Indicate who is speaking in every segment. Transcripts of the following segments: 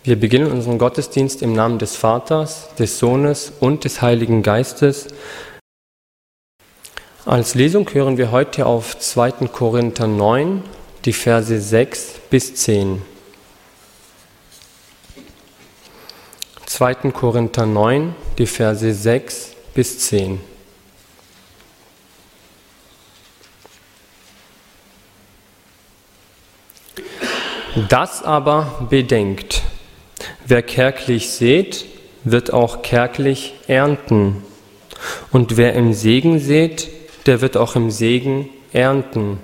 Speaker 1: Wir beginnen unseren Gottesdienst im Namen des Vaters, des Sohnes und des Heiligen Geistes. Als Lesung hören wir heute auf 2. Korinther 9, die Verse 6 bis 10. 2. Korinther 9, die Verse 6 bis 10. Das aber bedenkt: Wer kärglich sät, wird auch kärglich ernten. Und wer im Segen sät, der wird auch im Segen ernten.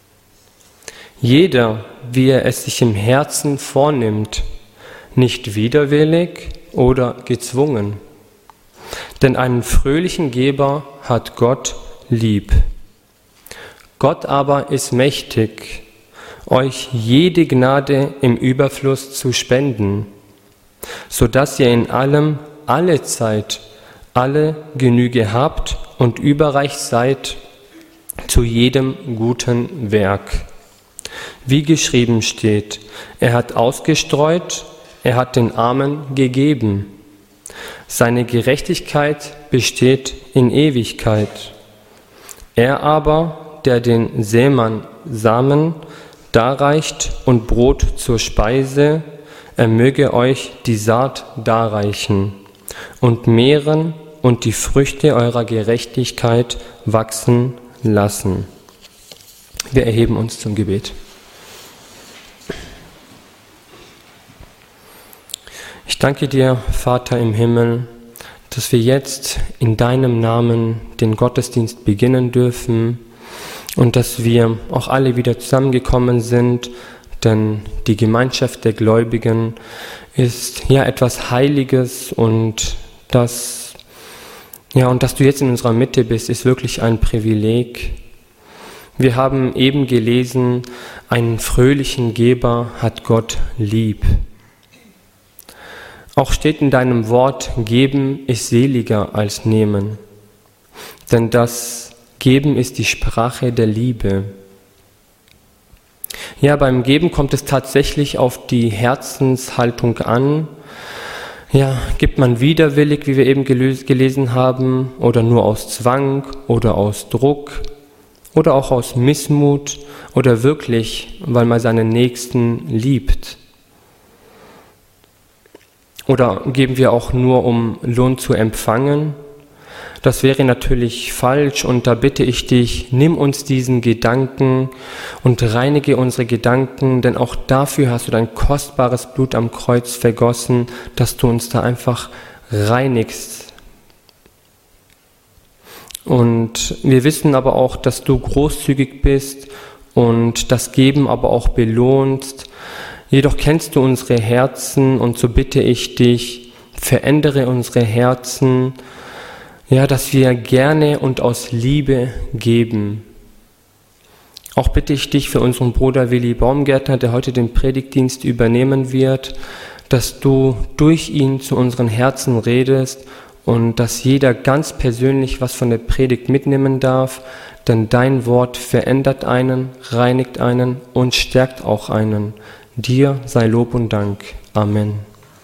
Speaker 1: Jeder, wie er es sich im Herzen vornimmt, nicht widerwillig oder gezwungen. Denn einen fröhlichen Geber hat Gott lieb. Gott aber ist mächtig, euch jede Gnade im Überfluss zu spenden, so dass ihr in allem, alle Zeit, alle Genüge habt und überreich seid zu jedem guten Werk. Wie geschrieben steht: Er hat ausgestreut, er hat den Armen gegeben. Seine Gerechtigkeit besteht in Ewigkeit. Er aber, der den Sämann Samen darreicht und Brot zur Speise, er möge euch die Saat darreichen und mehren und die Früchte eurer Gerechtigkeit wachsen lassen. Wir erheben uns zum Gebet. Ich danke dir, Vater im Himmel, dass wir jetzt in deinem Namen den Gottesdienst beginnen dürfen und dass wir auch alle wieder zusammengekommen sind, denn die Gemeinschaft der Gläubigen ist ja etwas Heiliges und dass du jetzt in unserer Mitte bist, ist wirklich ein Privileg. Wir haben eben gelesen: Einen fröhlichen Geber hat Gott lieb. Auch steht in deinem Wort: Geben ist seliger als nehmen, denn das Geben ist die Sprache der Liebe. Ja, beim Geben kommt es tatsächlich auf die Herzenshaltung an. Ja, gibt man widerwillig, wie wir eben gelesen haben, oder nur aus Zwang oder aus Druck oder auch aus Missmut oder wirklich, weil man seinen Nächsten liebt? Oder geben wir auch nur, um Lohn zu empfangen? Das wäre natürlich falsch und da bitte ich dich, nimm uns diesen Gedanken und reinige unsere Gedanken, denn auch dafür hast du dein kostbares Blut am Kreuz vergossen, dass du uns da einfach reinigst. Und wir wissen aber auch, dass du großzügig bist und das Geben aber auch belohnst. Jedoch kennst du unsere Herzen und so bitte ich dich, verändere unsere Herzen, ja, dass wir gerne und aus Liebe geben. Auch bitte ich dich für unseren Bruder Willi Baumgärtner, der heute den Predigtdienst übernehmen wird, dass du durch ihn zu unseren Herzen redest und dass jeder ganz persönlich was von der Predigt mitnehmen darf, denn dein Wort verändert einen, reinigt einen und stärkt auch einen. Dir sei Lob und Dank. Amen.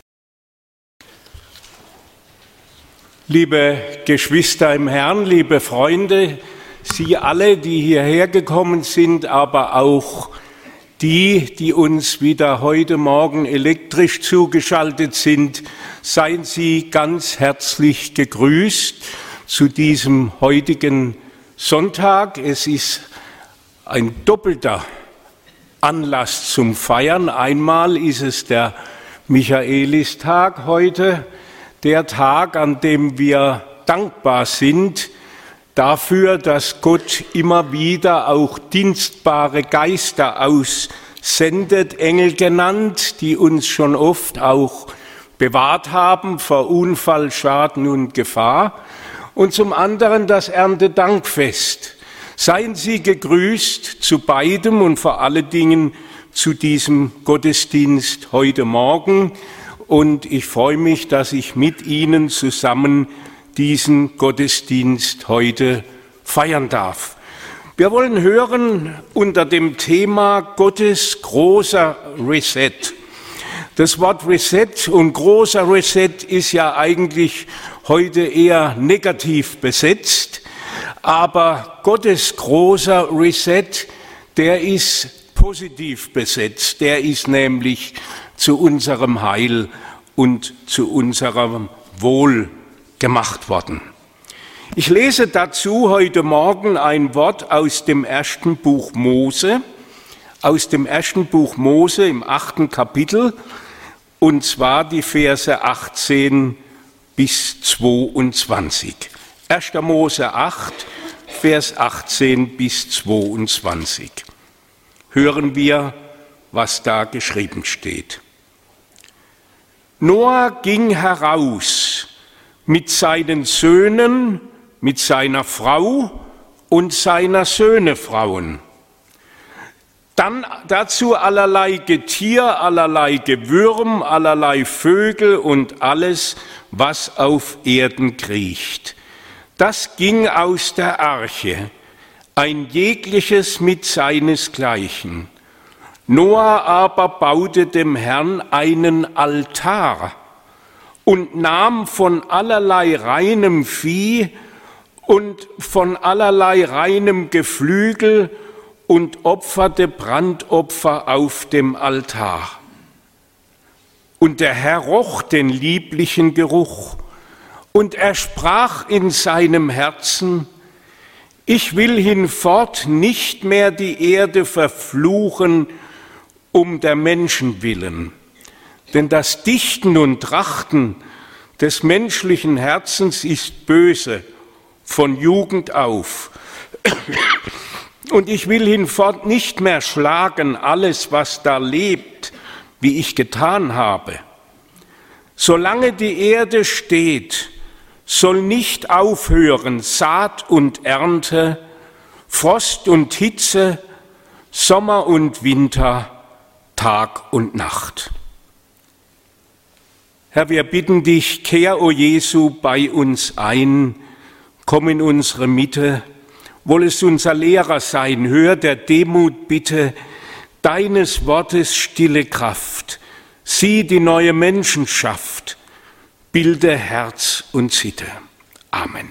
Speaker 2: Liebe Geschwister im Herrn, liebe Freunde, Sie alle, die hierher gekommen sind, aber auch die uns wieder heute Morgen elektrisch zugeschaltet sind, seien Sie ganz herzlich gegrüßt zu diesem heutigen Sonntag. Es ist ein doppelter Anlass zum Feiern. Einmal ist es der Michaelistag heute, der Tag, an dem wir dankbar sind dafür, dass Gott immer wieder auch dienstbare Geister aussendet, Engel genannt, die uns schon oft auch bewahrt haben vor Unfall, Schaden und Gefahr. Und zum anderen das Erntedankfest. Seien Sie gegrüßt zu beidem und vor allen Dingen zu diesem Gottesdienst heute Morgen. Und ich freue mich, dass ich mit Ihnen zusammen diesen Gottesdienst heute feiern darf. Wir wollen hören unter dem Thema Gottes großer Reset. Das Wort Reset und großer Reset ist ja eigentlich heute eher negativ besetzt, aber Gottes großer Reset, der ist positiv besetzt, der ist nämlich zu unserem Heil und zu unserem Wohl gemacht worden. Ich lese dazu heute Morgen ein Wort aus dem ersten Buch Mose, im 8. Kapitel, und zwar die Verse 18 bis 22. 1. Mose 8, Vers 18 bis 22. Hören wir, was da geschrieben steht. Noah ging heraus mit seinen Söhnen, mit seiner Frau und seiner Söhne Frauen. Dann dazu allerlei Getier, allerlei Gewürm, allerlei Vögel und alles, was auf Erden kriecht. Das ging aus der Arche, ein jegliches mit seinesgleichen. Noah aber baute dem Herrn einen Altar und nahm von allerlei reinem Vieh und von allerlei reinem Geflügel und opferte Brandopfer auf dem Altar. Und der Herr roch den lieblichen Geruch, und er sprach in seinem Herzen: Ich will hinfort nicht mehr die Erde verfluchen um der Menschen willen, denn das Dichten und Trachten des menschlichen Herzens ist böse von Jugend auf. Und ich will hinfort nicht mehr schlagen alles, was da lebt, wie ich getan habe. Solange die Erde steht, soll nicht aufhören Saat und Ernte, Frost und Hitze, Sommer und Winter, Tag und Nacht. Herr, wir bitten dich, kehr, o Jesu, bei uns ein, komm in unsere Mitte, wollest unser Lehrer sein, hör der Demut bitte, deines Wortes stille Kraft, sieh die neue Menschenschaft, bilde Herz und Sitte. Amen.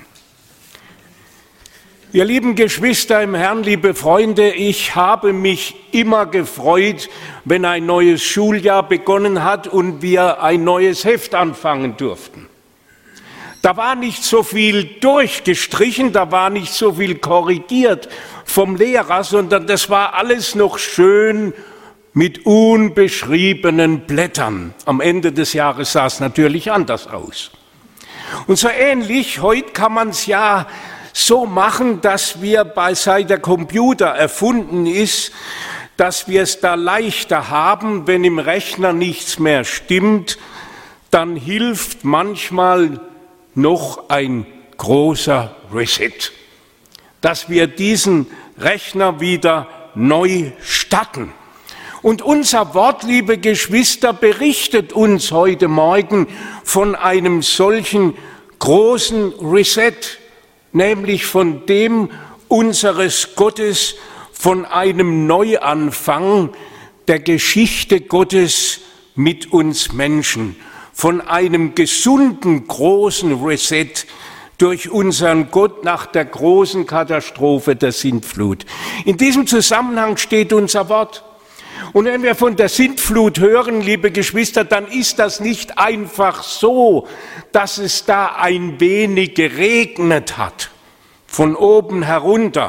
Speaker 2: Ihr lieben Geschwister im Herrn, liebe Freunde, ich habe mich immer gefreut, wenn ein neues Schuljahr begonnen hat und wir ein neues Heft anfangen durften. Da war nicht so viel durchgestrichen, da war nicht so viel korrigiert vom Lehrer, sondern das war alles noch schön mit unbeschriebenen Blättern. Am Ende des Jahres sah es natürlich anders aus. Und so ähnlich, heute kann man es ja so machen, dass wir, seit der Computer erfunden ist, dass wir es da leichter haben, wenn im Rechner nichts mehr stimmt, dann hilft manchmal noch ein großer Reset, dass wir diesen Rechner wieder neu starten. Und unser Wort, liebe Geschwister, berichtet uns heute Morgen von einem solchen großen Reset, nämlich von dem unseres Gottes, von einem Neuanfang der Geschichte Gottes mit uns Menschen, von einem gesunden, großen Reset durch unseren Gott nach der großen Katastrophe der Sintflut. In diesem Zusammenhang steht unser Wort. Und wenn wir von der Sintflut hören, liebe Geschwister, dann ist das nicht einfach so, dass es da ein wenig geregnet hat, von oben herunter.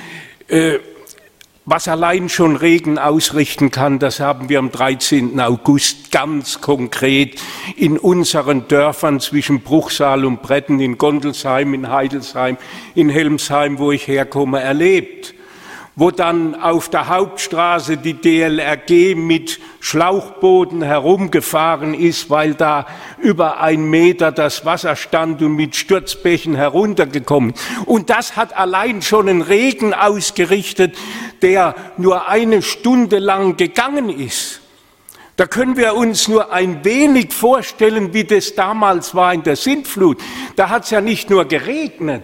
Speaker 2: Was allein schon Regen ausrichten kann, das haben wir am 13. August ganz konkret in unseren Dörfern zwischen Bruchsal und Bretten, in Gondelsheim, in Heidelsheim, in Helmsheim, wo ich herkomme, erlebt. Wo dann auf der Hauptstraße die DLRG mit Schlauchbooten herumgefahren ist, weil da über 1 Meter das Wasser stand und mit Sturzbächen heruntergekommen. Und das hat allein schon einen Regen ausgerichtet, der nur 1 Stunde lang gegangen ist. Da können wir uns nur ein wenig vorstellen, wie das damals war in der Sintflut. Da hat es ja nicht nur geregnet,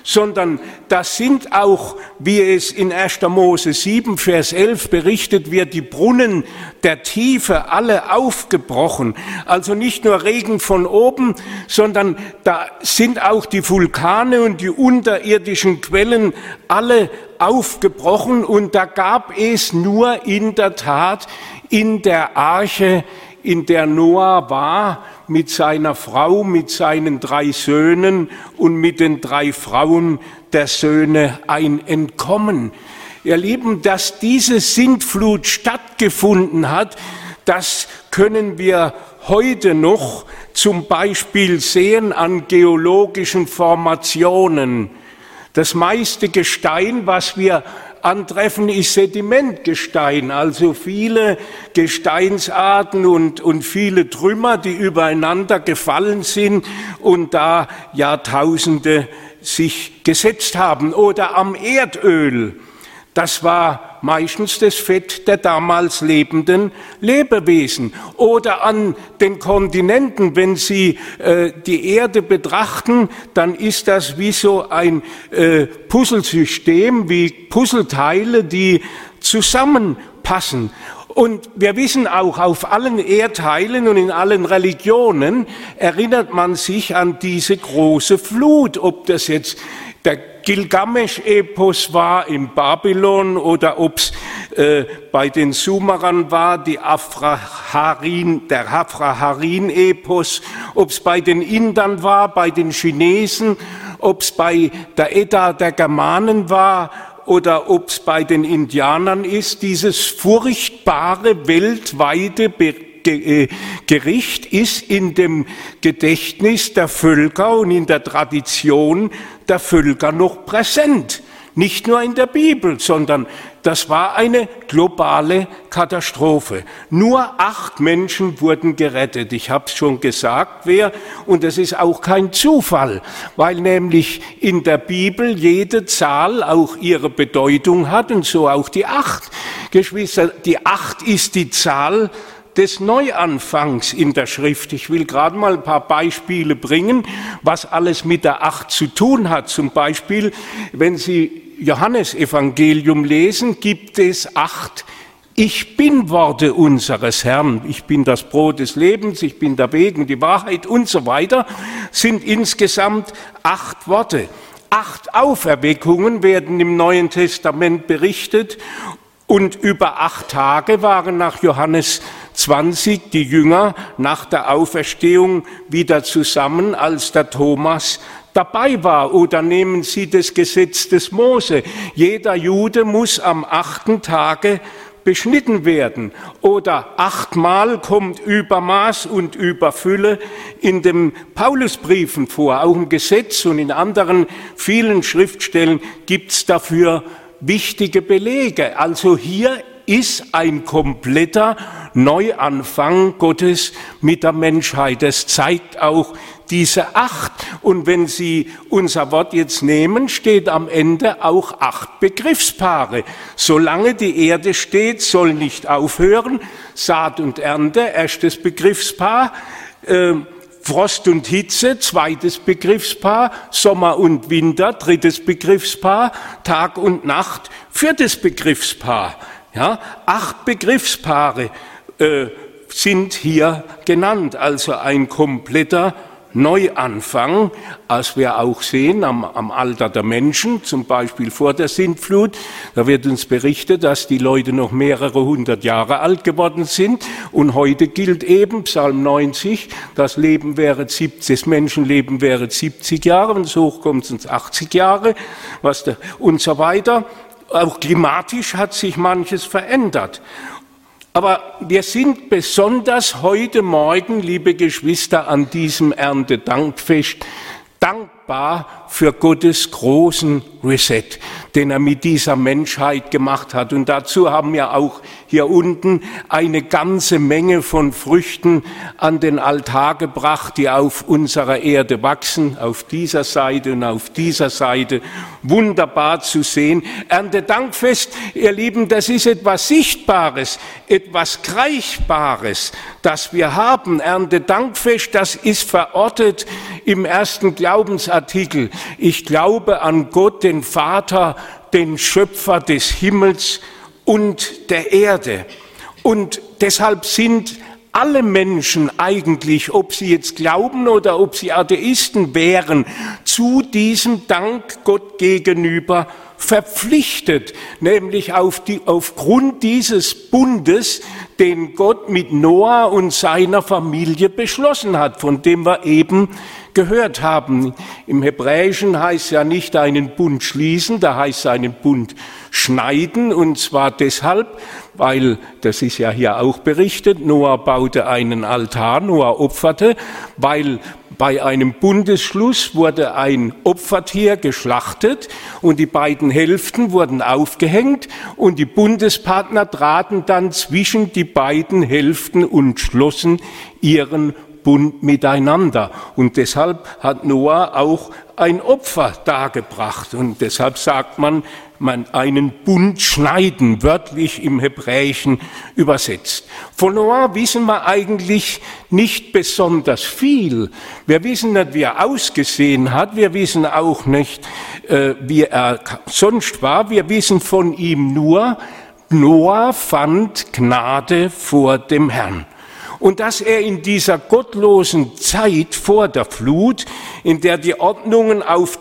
Speaker 2: sondern das sind auch, wie es in 1. Mose 7, Vers 11 berichtet wird, die Brunnen der Tiefe alle aufgebrochen. Also nicht nur Regen von oben, sondern da sind auch die Vulkane und die unterirdischen Quellen alle aufgebrochen. Und da gab es nur in der Tat in der Arche, in der Noah war, mit seiner Frau, mit seinen 3 Söhnen und mit den 3 Frauen der Söhne ein Entkommen. Ihr Lieben, dass diese Sintflut stattgefunden hat, das können wir heute noch zum Beispiel sehen an geologischen Formationen. Das meiste Gestein, was wir antreffen, ist Sedimentgestein, also viele Gesteinsarten und viele Trümmer, die übereinander gefallen sind und da Jahrtausende sich gesetzt haben. Oder am Erdöl, das war meistens das Fett der damals lebenden Lebewesen. Oder an den Kontinenten, wenn Sie die Erde betrachten, dann ist das wie so ein Puzzlesystem, wie Puzzleteile, die zusammenpassen. Und wir wissen auch, auf allen Erdteilen und in allen Religionen erinnert man sich an diese große Flut, ob das jetzt der Gilgamesch-Epos war in Babylon oder ob es bei den Sumerern war, der Afraharin-Epos, ob es bei den Indern war, bei den Chinesen, ob es bei der Edda der Germanen war oder ob es bei den Indianern ist. Dieses furchtbare weltweite Gericht ist in dem Gedächtnis der Völker und in der Tradition der Völker noch präsent. Nicht nur in der Bibel, sondern das war eine globale Katastrophe. Nur 8 Menschen wurden gerettet. Ich habe es schon gesagt, wer, und das ist auch kein Zufall, weil nämlich in der Bibel jede Zahl auch ihre Bedeutung hat und so auch die 8. Geschwister, die 8 ist die Zahl des Neuanfangs in der Schrift. Ich will gerade mal ein paar Beispiele bringen, was alles mit der 8 zu tun hat. Zum Beispiel, wenn Sie Johannesevangelium lesen, gibt es 8 Ich bin Worte unseres Herrn. Ich bin das Brot des Lebens, ich bin der Weg und die Wahrheit und so weiter, sind insgesamt 8 Worte. 8 Auferweckungen werden im Neuen Testament berichtet und über 8 Tage waren nach Johannes 20 die Jünger nach der Auferstehung wieder zusammen, als der Thomas dabei war. Oder nehmen Sie das Gesetz des Mose. Jeder Jude muss am 8. Tage beschnitten werden. Oder 8-mal kommt Übermaß und Überfülle in den Paulusbriefen vor. Auch im Gesetz und in anderen vielen Schriftstellen gibt es dafür wichtige Belege. Also hier ist ein kompletter Neuanfang Gottes mit der Menschheit. Das zeigt auch diese 8. Und wenn Sie unser Wort jetzt nehmen, steht am Ende auch 8 Begriffspaare. Solange die Erde steht, soll nicht aufhören. Saat und Ernte, erstes Begriffspaar. Frost und Hitze, zweites Begriffspaar. Sommer und Winter, drittes Begriffspaar. Tag und Nacht, viertes Begriffspaar. Ja, 8 Begriffspaare sind hier genannt, also ein kompletter Neuanfang, als wir auch sehen am Alter der Menschen, zum Beispiel vor der Sintflut. Da wird uns berichtet, dass die Leute noch mehrere 100 Jahre alt geworden sind. Und heute gilt eben Psalm 90, das Menschenleben wäre 70 Jahre, wenn es hochkommt, sind es 80 Jahre und so weiter. Auch klimatisch hat sich manches verändert. Aber wir sind besonders heute Morgen, liebe Geschwister, an diesem Erntedankfest dankbar für Gottes großen Reset, den er mit dieser Menschheit gemacht hat. Und dazu haben wir auch hier unten eine ganze Menge von Früchten an den Altar gebracht, die auf unserer Erde wachsen, auf dieser Seite und auf dieser Seite. Wunderbar zu sehen. Erntedankfest, ihr Lieben, das ist etwas Sichtbares, etwas Greifbares, das wir haben. Erntedankfest, das ist verortet im ersten Glaubensartikel. Ich glaube an Gott, den Vater, den Schöpfer des Himmels und der Erde. Und deshalb sind alle Menschen eigentlich, ob sie jetzt glauben oder ob sie Atheisten wären, zu diesem Dank Gott gegenüber verpflichtet, nämlich aufgrund dieses Bundes, den Gott mit Noah und seiner Familie beschlossen hat, von dem wir eben gehört haben. Im Hebräischen heißt ja nicht einen Bund schließen, da heißt es einen Bund schneiden, und zwar deshalb, weil, das ist ja hier auch berichtet, Noah baute einen Altar, Noah opferte, weil bei einem Bundesschluss wurde ein Opfertier geschlachtet und die beiden Hälften wurden aufgehängt und die Bundespartner traten dann zwischen die beiden Hälften und schlossen ihren Bund miteinander. Und deshalb hat Noah auch ein Opfer dargebracht. Und deshalb sagt man einen Bund schneiden, wörtlich im Hebräischen übersetzt. Von Noah wissen wir eigentlich nicht besonders viel. Wir wissen nicht, wie er ausgesehen hat. Wir wissen auch nicht, wie er sonst war. Wir wissen von ihm nur, Noah fand Gnade vor dem Herrn. Und dass er in dieser gottlosen Zeit vor der Flut, in der die Ordnungen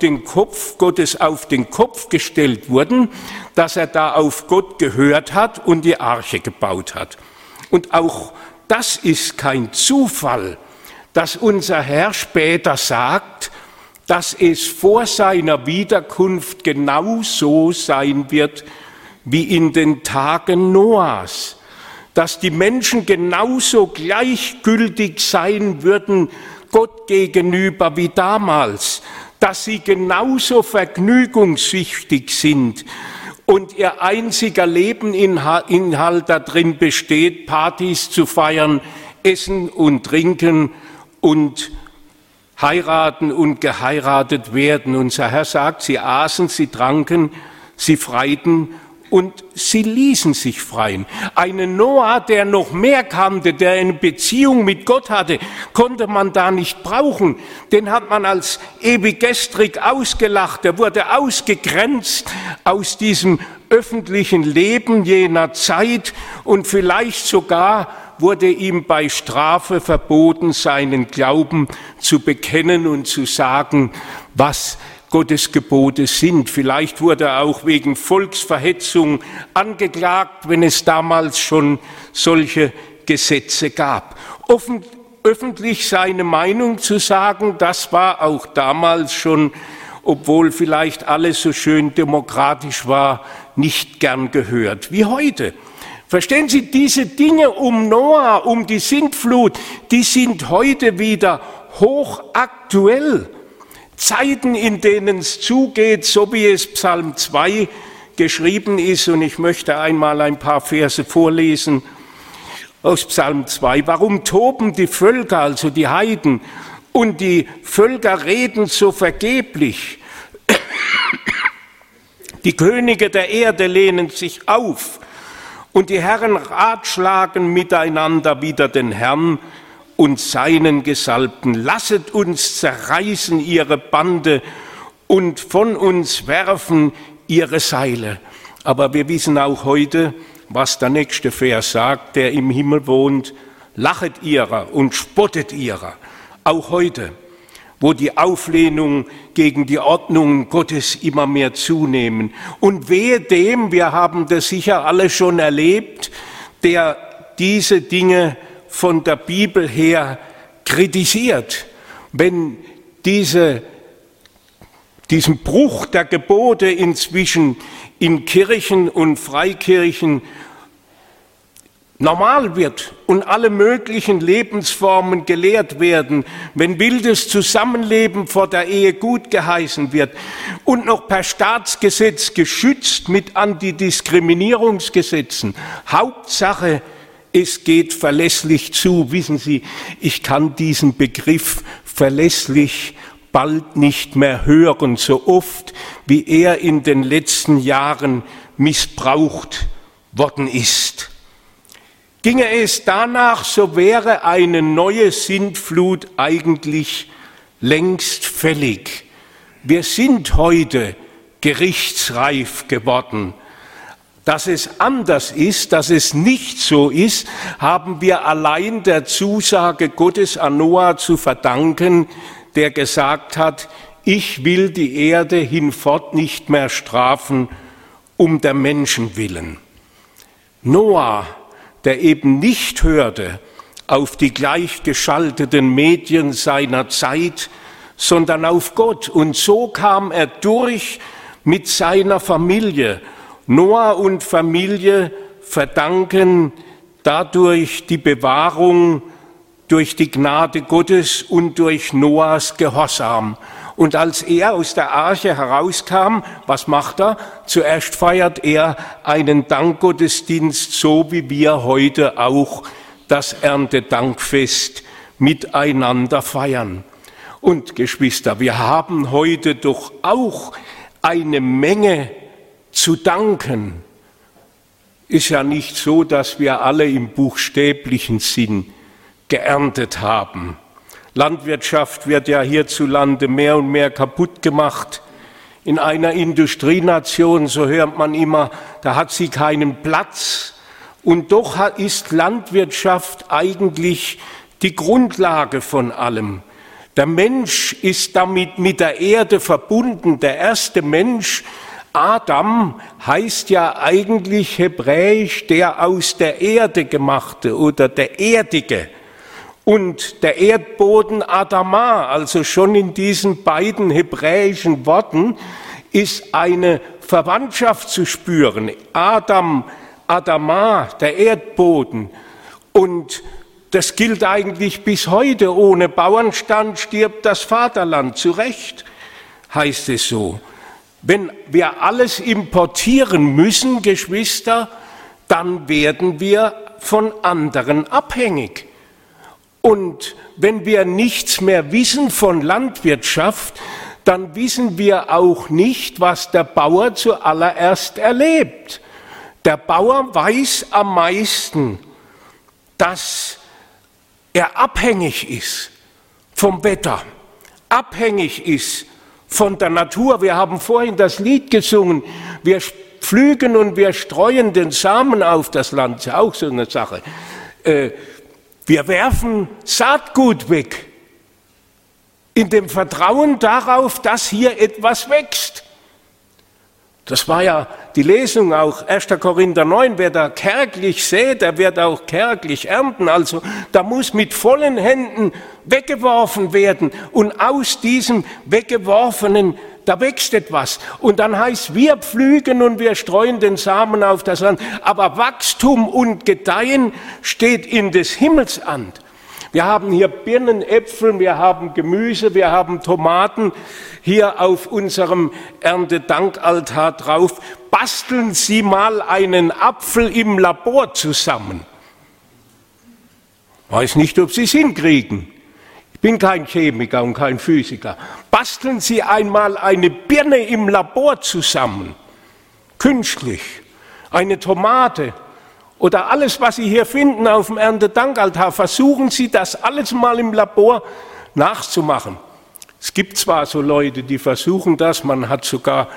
Speaker 2: Gottes auf den Kopf gestellt wurden, dass er da auf Gott gehört hat und die Arche gebaut hat. Und auch das ist kein Zufall, dass unser Herr später sagt, dass es vor seiner Wiederkunft genau so sein wird wie in den Tagen Noahs. Dass die Menschen genauso gleichgültig sein würden Gott gegenüber wie damals, dass sie genauso vergnügungssüchtig sind und ihr einziger Lebensinhalt darin besteht, Partys zu feiern, essen und trinken und heiraten und geheiratet werden. Unser Herr sagt, sie aßen, sie tranken, sie freiten und sie ließen sich freien. Einen Noah, der noch mehr kannte, der eine Beziehung mit Gott hatte, konnte man da nicht brauchen. Den hat man als ewigestrig ausgelacht. Der wurde ausgegrenzt aus diesem öffentlichen Leben jener Zeit und vielleicht sogar wurde ihm bei Strafe verboten, seinen Glauben zu bekennen und zu sagen, was Gottes Gebote sind. Vielleicht wurde er auch wegen Volksverhetzung angeklagt, wenn es damals schon solche Gesetze gab. Öffentlich seine Meinung zu sagen, das war auch damals schon, obwohl vielleicht alles so schön demokratisch war, nicht gern gehört, wie heute. Verstehen Sie, diese Dinge um Noah, um die Sintflut, die sind heute wieder hochaktuell. Zeiten, in denen es zugeht, so wie es Psalm 2 geschrieben ist. Und ich möchte einmal ein paar Verse vorlesen aus Psalm 2. Warum toben die Völker, also die Heiden, und die Völker reden so vergeblich? Die Könige der Erde lehnen sich auf und die Herren ratschlagen miteinander wider den Herrn und seinen Gesalbten. Lasset uns zerreißen ihre Bande und von uns werfen ihre Seile. Aber wir wissen auch heute, was der nächste Vers sagt, der im Himmel wohnt. Lachet ihrer und spottet ihrer. Auch heute, wo die Auflehnung gegen die Ordnungen Gottes immer mehr zunehmen. Und wehe dem, wir haben das sicher alle schon erlebt, der diese Dinge von der Bibel her kritisiert, wenn diesen Bruch der Gebote inzwischen in Kirchen und Freikirchen normal wird und alle möglichen Lebensformen gelehrt werden, wenn wildes Zusammenleben vor der Ehe gut geheißen wird und noch per Staatsgesetz geschützt mit Antidiskriminierungsgesetzen. Hauptsache, es geht verlässlich zu. Wissen Sie, ich kann diesen Begriff verlässlich bald nicht mehr hören, so oft wie er in den letzten Jahren missbraucht worden ist. Ginge es danach, so wäre eine neue Sintflut eigentlich längst fällig. Wir sind heute gerichtsreif geworden. Dass es anders ist, dass es nicht so ist, haben wir allein der Zusage Gottes an Noah zu verdanken, der gesagt hat, ich will die Erde hinfort nicht mehr strafen, um der Menschen willen. Noah, der eben nicht hörte auf die gleichgeschalteten Medien seiner Zeit, sondern auf Gott. Und so kam er durch mit seiner Familie. Noah und Familie verdanken dadurch die Bewahrung durch die Gnade Gottes und durch Noahs Gehorsam. Und als er aus der Arche herauskam, was macht er? Zuerst feiert er einen Dankgottesdienst, so wie wir heute auch das Erntedankfest miteinander feiern. Und Geschwister, wir haben heute doch auch eine Menge zu danken. Ist ja nicht so, dass wir alle im buchstäblichen Sinn geerntet haben. Landwirtschaft wird ja hierzulande mehr und mehr kaputt gemacht. In einer Industrienation, so hört man immer, da hat sie keinen Platz. Und doch ist Landwirtschaft eigentlich die Grundlage von allem. Der Mensch ist damit mit der Erde verbunden. Der erste Mensch, Adam, heißt ja eigentlich hebräisch der aus der Erde gemachte oder der Erdige. Und der Erdboden Adama, also schon in diesen beiden hebräischen Worten, ist eine Verwandtschaft zu spüren. Adam, Adama, der Erdboden. Und das gilt eigentlich bis heute. Ohne Bauernstand stirbt das Vaterland. Zu Recht heißt es so. Wenn wir alles importieren müssen, Geschwister, dann werden wir von anderen abhängig. Und wenn wir nichts mehr wissen von Landwirtschaft, dann wissen wir auch nicht, was der Bauer zuallererst erlebt. Der Bauer weiß am meisten, dass er abhängig ist vom Wetter, abhängig ist von der Natur. Wir haben vorhin das Lied gesungen, wir pflügen und wir streuen den Samen auf das Land, das ist auch so eine Sache. Wir werfen Saatgut weg, in dem Vertrauen darauf, dass hier etwas wächst. Das war ja die Lesung auch, 1. Korinther 9, wer da kärglich sät, der wird auch kärglich ernten. Also da muss mit vollen Händen weggeworfen werden und aus diesem Weggeworfenen, da wächst etwas. Und dann heißt, wir pflügen und wir streuen den Samen auf das Land. Aber Wachstum und Gedeihen steht in des Himmels an. Wir haben hier Birnen, Äpfel, wir haben Gemüse, wir haben Tomaten hier auf unserem Erntedankaltar drauf. Basteln Sie mal einen Apfel im Labor zusammen. Weiß nicht, ob Sie es hinkriegen. Ich bin kein Chemiker und kein Physiker. Basteln Sie einmal eine Birne im Labor zusammen, künstlich, eine Tomate oder alles, was Sie hier finden auf dem Erntedankaltar. Versuchen Sie das alles mal im Labor nachzumachen. Es gibt zwar so Leute, die versuchen das, man hat sogar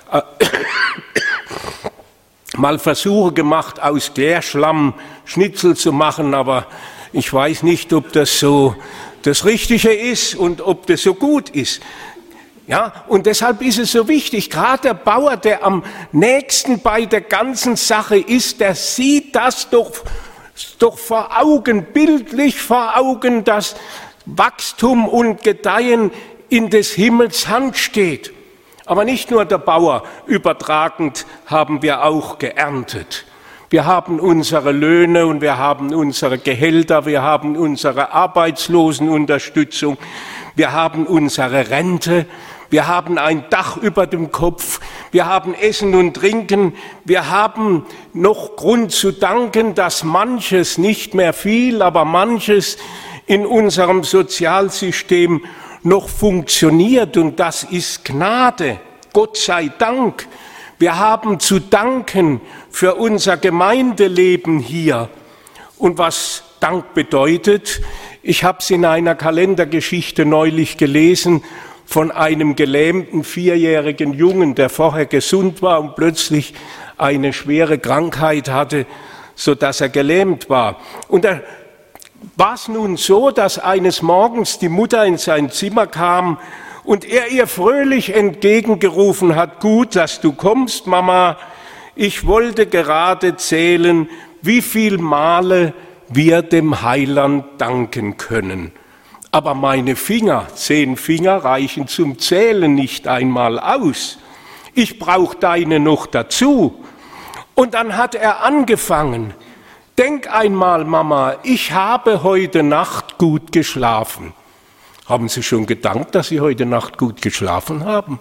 Speaker 2: mal Versuche gemacht, aus Klärschlamm Schnitzel zu machen, aber ich weiß nicht, ob das so das Richtige ist und ob das so gut ist. Ja, und deshalb ist es so wichtig, gerade der Bauer, der am nächsten bei der ganzen Sache ist, der sieht das doch vor Augen, bildlich vor Augen, dass Wachstum und Gedeihen in des Himmels Hand steht. Aber nicht nur der Bauer, übertragend haben wir auch geerntet. Wir haben unsere Löhne und wir haben unsere Gehälter, wir haben unsere Arbeitslosenunterstützung, wir haben unsere Rente, wir haben ein Dach über dem Kopf, wir haben Essen und Trinken, wir haben noch Grund zu danken, dass manches, nicht mehr viel, aber manches in unserem Sozialsystem noch funktioniert und das ist Gnade, Gott sei Dank. Wir haben zu danken für unser Gemeindeleben hier. Und was Dank bedeutet, ich habe es in einer Kalendergeschichte neulich gelesen, von einem gelähmten 4-jährigen Jungen, der vorher gesund war und plötzlich eine schwere Krankheit hatte, sodass er gelähmt war. Und da war es nun so, dass eines Morgens die Mutter in sein Zimmer kam und er ihr fröhlich entgegengerufen hat: Gut, dass du kommst, Mama. Ich wollte gerade zählen, wie viel Male wir dem Heiland danken können. Aber meine Finger, 10 Finger, reichen zum Zählen nicht einmal aus. Ich brauche deine noch dazu. Und dann hat er angefangen: Denk einmal, Mama, ich habe heute Nacht gut geschlafen. Haben Sie schon gedankt, dass Sie heute Nacht gut geschlafen haben?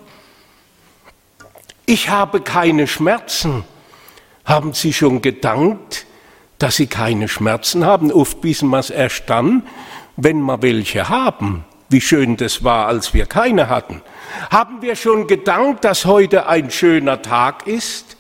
Speaker 2: Ich habe keine Schmerzen. Haben Sie schon gedankt, dass Sie keine Schmerzen haben? Oft wissen wir es erst dann, wenn wir welche haben. Wie schön das war, als wir keine hatten. Haben wir schon gedankt, dass heute ein schöner Tag ist?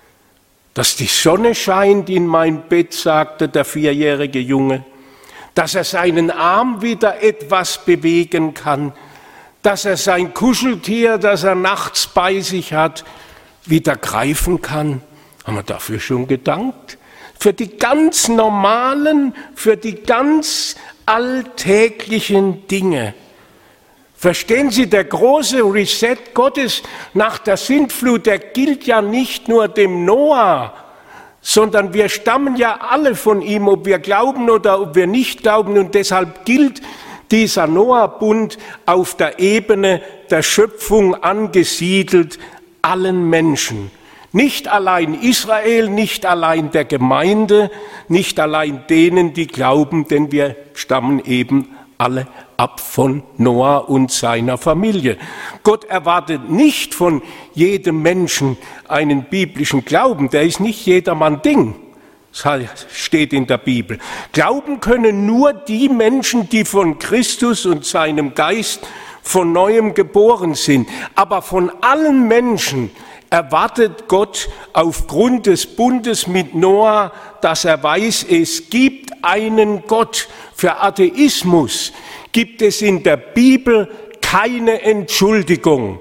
Speaker 2: Dass die Sonne scheint in mein Bett, sagte der 4-jährige Junge. Dass er seinen Arm wieder etwas bewegen kann. Dass er sein Kuscheltier, das er nachts bei sich hat, wieder greifen kann. Haben wir dafür schon gedankt? Für die ganz normalen, für die ganz alltäglichen Dinge. Verstehen Sie, der große Reset Gottes nach der Sintflut, der gilt ja nicht nur dem Noah, sondern wir stammen ja alle von ihm, ob wir glauben oder ob wir nicht glauben. Und deshalb gilt dieser Noah-Bund auf der Ebene der Schöpfung angesiedelt allen Menschen. Nicht allein Israel, nicht allein der Gemeinde, nicht allein denen, die glauben, denn wir stammen eben alle ab von Noah und seiner Familie. Gott erwartet nicht von jedem Menschen einen biblischen Glauben, der ist nicht jedermann Ding. Das steht in der Bibel. Glauben können nur die Menschen, die von Christus und seinem Geist von Neuem geboren sind. Aber von allen Menschen erwartet Gott aufgrund des Bundes mit Noah, dass er weiß, es gibt einen Gott. Für Atheismus gibt es in der Bibel keine Entschuldigung.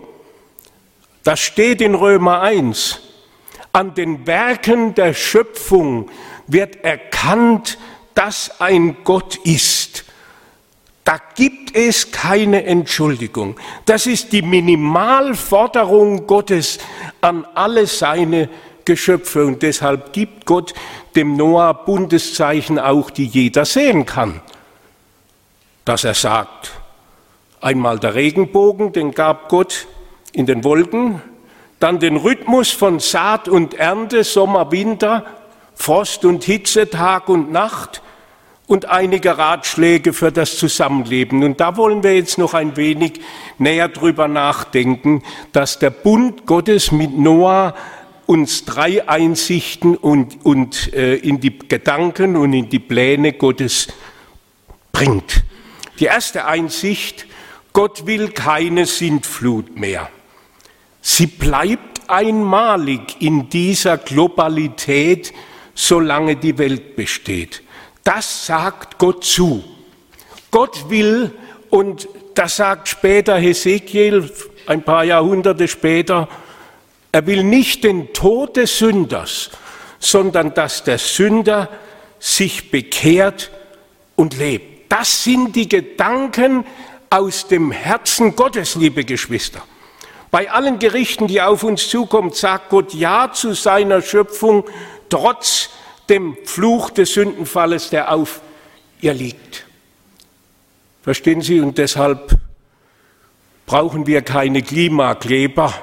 Speaker 2: Das steht in Römer 1. An den Werken der Schöpfung wird erkannt, dass ein Gott ist. Da gibt es keine Entschuldigung. Das ist die Minimalforderung Gottes an alle seine Geschöpfe. Und deshalb gibt Gott dem Noah Bundeszeichen auch, die jeder sehen kann. Dass er sagt, einmal der Regenbogen, den gab Gott in den Wolken, dann den Rhythmus von Saat und Ernte, Sommer, Winter, Frost und Hitze, Tag und Nacht, und einige Ratschläge für das Zusammenleben. Und da wollen wir jetzt noch ein wenig näher drüber nachdenken, dass der Bund Gottes mit Noah uns 3 Einsichten und in die Gedanken und in die Pläne Gottes bringt. Die erste Einsicht: Gott will keine Sintflut mehr. Sie bleibt einmalig in dieser Globalität, solange die Welt besteht. Das sagt Gott zu. Gott will, und das sagt später Hesekiel, ein paar Jahrhunderte später, er will nicht den Tod des Sünders, sondern dass der Sünder sich bekehrt und lebt. Das sind die Gedanken aus dem Herzen Gottes, liebe Geschwister. Bei allen Gerichten, die auf uns zukommen, sagt Gott Ja zu seiner Schöpfung, trotz dem Fluch des Sündenfalles, der auf ihr liegt. Verstehen Sie? Und deshalb brauchen wir keine Klimakleber,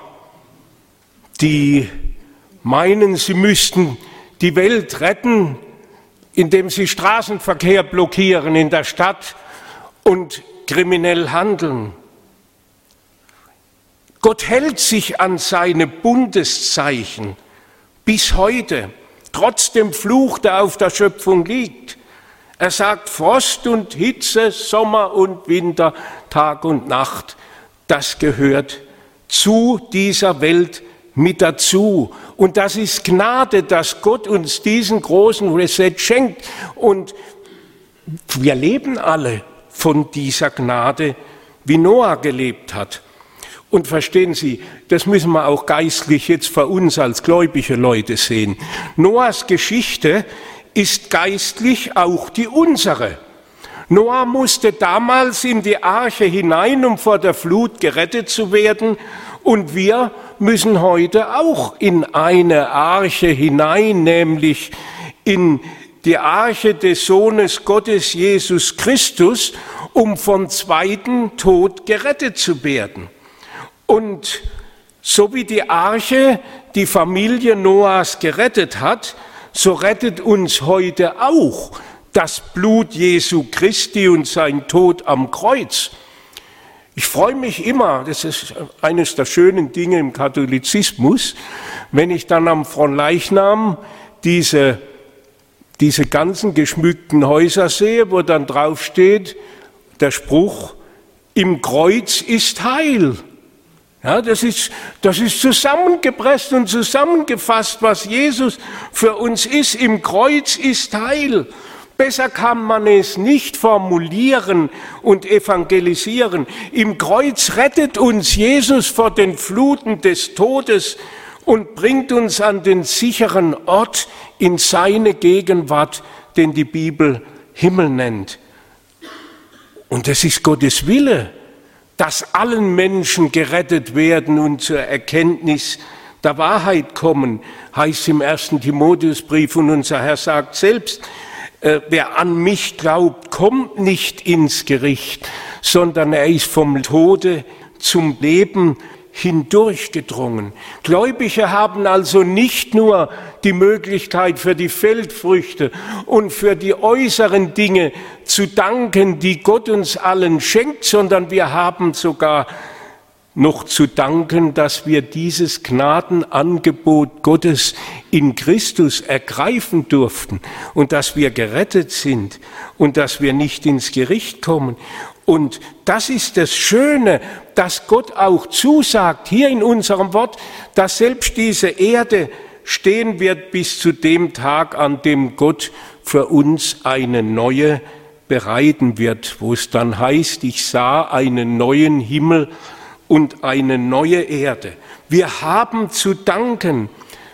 Speaker 2: die meinen, sie müssten die Welt retten, indem sie Straßenverkehr blockieren in der Stadt und kriminell handeln. Gott hält sich an seine Bundeszeichen bis heute, trotz dem Fluch, der auf der Schöpfung liegt. Er sagt, Frost und Hitze, Sommer und Winter, Tag und Nacht, das gehört zu dieser Welt mit dazu. Und das ist Gnade, dass Gott uns diesen großen Reset schenkt. Und wir leben alle von dieser Gnade, wie Noah gelebt hat. Und verstehen Sie, das müssen wir auch geistlich jetzt für uns als gläubige Leute sehen. Noahs Geschichte ist geistlich auch die unsere. Noah musste damals in die Arche hinein, um vor der Flut gerettet zu werden. Und wir müssen heute auch in eine Arche hinein, nämlich in die Arche des Sohnes Gottes, Jesus Christus, um vom zweiten Tod gerettet zu werden. Und so wie die Arche die Familie Noahs gerettet hat, so rettet uns heute auch das Blut Jesu Christi und sein Tod am Kreuz. Ich freue mich immer, das ist eines der schönen Dinge im Katholizismus, wenn ich dann am Fronleichnam diese ganzen geschmückten Häuser sehe, wo dann drauf steht, der Spruch, im Kreuz ist Heil. Ja, das ist zusammengepresst und zusammengefasst, was Jesus für uns ist. Im Kreuz ist Heil. Besser kann man es nicht formulieren und evangelisieren. Im Kreuz rettet uns Jesus vor den Fluten des Todes und bringt uns an den sicheren Ort in seine Gegenwart, den die Bibel Himmel nennt. Und es ist Gottes Wille, dass allen Menschen gerettet werden und zur Erkenntnis der Wahrheit kommen, heißt im 1. Timotheusbrief, und unser Herr sagt selbst, wer an mich glaubt, kommt nicht ins Gericht, sondern er ist vom Tode zum Leben hindurchgedrungen. Gläubige haben also nicht nur die Möglichkeit für die Feldfrüchte und für die äußeren Dinge zu danken, die Gott uns allen schenkt, sondern wir haben sogar noch zu danken, dass wir dieses Gnadenangebot Gottes in Christus ergreifen durften und dass wir gerettet sind und dass wir nicht ins Gericht kommen. Und das ist das Schöne, dass Gott auch zusagt, hier in unserem Wort, dass selbst diese Erde stehen wird bis zu dem Tag, an dem Gott für uns eine neue bereiten wird, wo es dann heißt, ich sah einen neuen Himmel und eine neue Erde. Wir haben zu danken,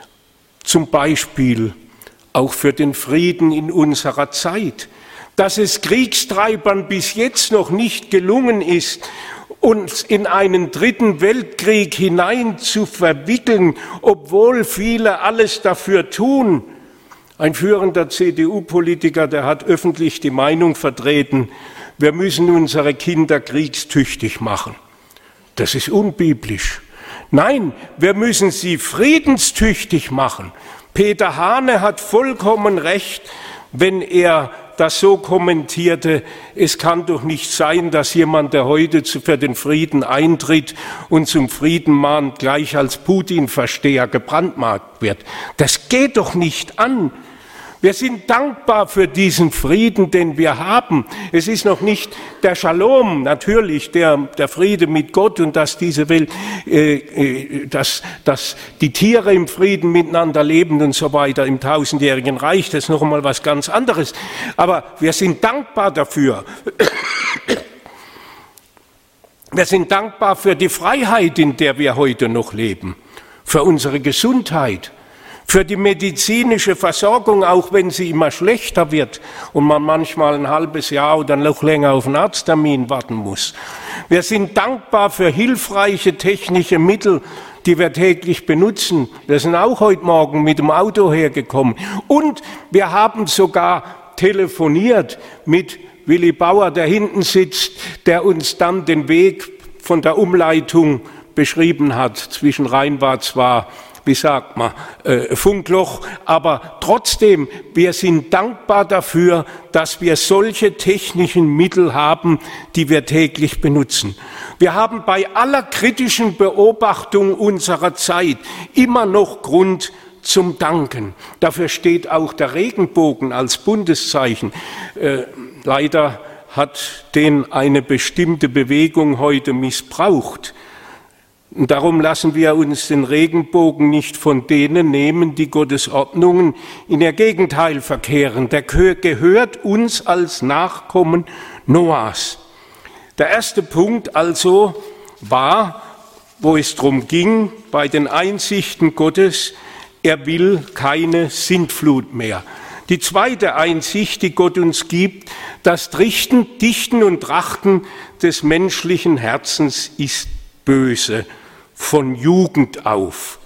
Speaker 2: zum Beispiel auch für den Frieden in unserer Zeit, dass es Kriegstreibern bis jetzt noch nicht gelungen ist, uns in einen dritten Weltkrieg hinein zu verwickeln, obwohl viele alles dafür tun. Ein führender CDU-Politiker, der hat öffentlich die Meinung vertreten, wir müssen unsere Kinder kriegstüchtig machen. Das ist unbiblisch. Nein, wir müssen sie friedenstüchtig machen. Peter Hane hat vollkommen recht, wenn er das so kommentierte, es kann doch nicht sein, dass jemand, der heute für den Frieden eintritt und zum Frieden mahnt, gleich als Putin-Versteher gebrandmarkt wird. Das geht doch nicht an. Wir sind dankbar für diesen Frieden, den wir haben. Es ist noch nicht der Shalom, natürlich der Friede mit Gott und dass diese Welt, dass die Tiere im Frieden miteinander leben und so weiter im tausendjährigen Reich. Das ist noch einmal was ganz anderes. Aber wir sind dankbar dafür. Wir sind dankbar für die Freiheit, in der wir heute noch leben, für unsere Gesundheit, für die medizinische Versorgung, auch wenn sie immer schlechter wird und man manchmal ein halbes Jahr oder noch länger auf einen Arzttermin warten muss. Wir sind dankbar für hilfreiche technische Mittel, die wir täglich benutzen. Wir sind auch heute Morgen mit dem Auto hergekommen. Und wir haben sogar telefoniert mit Willi Bauer, der hinten sitzt, der uns dann den Weg von der Umleitung beschrieben hat. Zwischen Rhein war zwar, wie sagt man, Funkloch, aber trotzdem, wir sind dankbar dafür, dass wir solche technischen Mittel haben, die wir täglich benutzen. Wir haben bei aller kritischen Beobachtung unserer Zeit immer noch Grund zum Danken. Dafür steht auch der Regenbogen als Bundeszeichen. Leider hat den eine bestimmte Bewegung heute missbraucht. Und darum lassen wir uns den Regenbogen nicht von denen nehmen, die Gottes Ordnungen in ihr Gegenteil verkehren. Der gehört uns als Nachkommen Noahs. Der erste Punkt also war, wo es darum ging, bei den Einsichten Gottes, er will keine Sintflut mehr. Die zweite Einsicht, die Gott uns gibt, das Dichten und Trachten des menschlichen Herzens ist böse, von Jugend auf.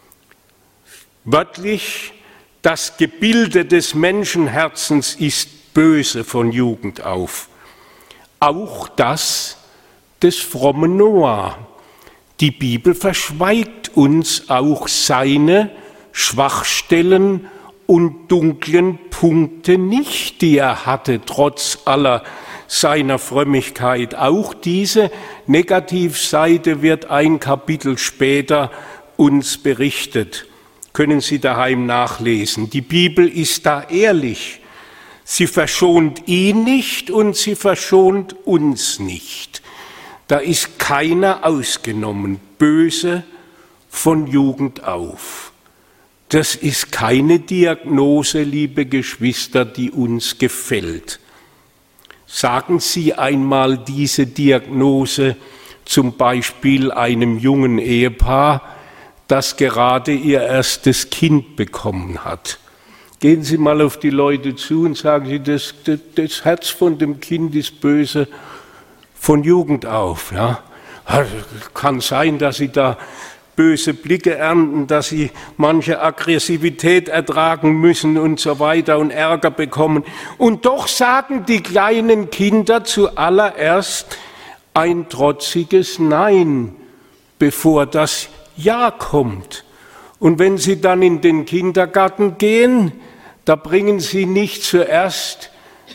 Speaker 2: Wörtlich, das Gebilde des Menschenherzens ist böse von Jugend auf. Auch das des frommen Noah. Die Bibel verschweigt uns auch seine Schwachstellen und dunklen Punkte nicht, die er hatte, trotz aller seiner Frömmigkeit. Auch diese Negativseite wird ein Kapitel später uns berichtet. Können Sie daheim nachlesen. Die Bibel ist da ehrlich. Sie verschont ihn nicht und sie verschont uns nicht. Da ist keiner ausgenommen, böse von Jugend auf. Das ist keine Diagnose, liebe Geschwister, die uns gefällt. Sagen Sie einmal diese Diagnose zum Beispiel einem jungen Ehepaar, das gerade ihr erstes Kind bekommen hat. Gehen Sie mal auf die Leute zu und sagen Sie, das Herz von dem Kind ist böse von Jugend auf. Ja? Kann sein, dass Sie da böse Blicke ernten, dass sie manche Aggressivität ertragen müssen und so weiter und Ärger bekommen. Und doch sagen die kleinen Kinder zuallererst ein trotziges Nein, bevor das Ja kommt. Und wenn sie dann in den Kindergarten gehen, da bringen sie nicht zuerst